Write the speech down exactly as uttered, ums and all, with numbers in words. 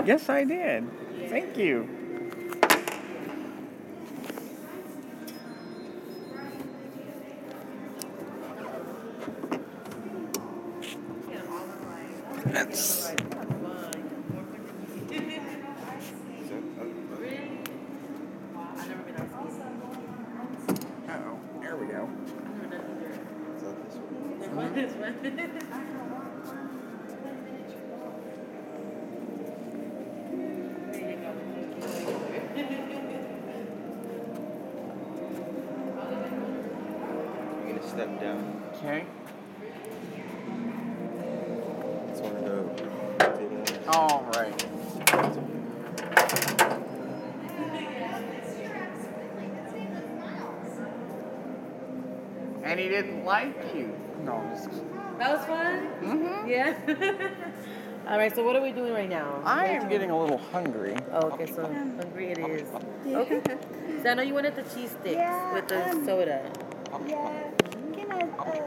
Yes, I did. Thank you. That's... Uh-oh, there we go. You're gonna step down. Okay. Just wanna know. All right. And he didn't like you. No, I'm just kidding. That was fun? Mm-hmm. Yeah. All right, so what are we doing right now? I am getting a little hungry. Oh, okay, so hungry it is. Okay. So I know you wanted the cheese sticks Yeah, with the um, soda. Yeah. Can I, uh,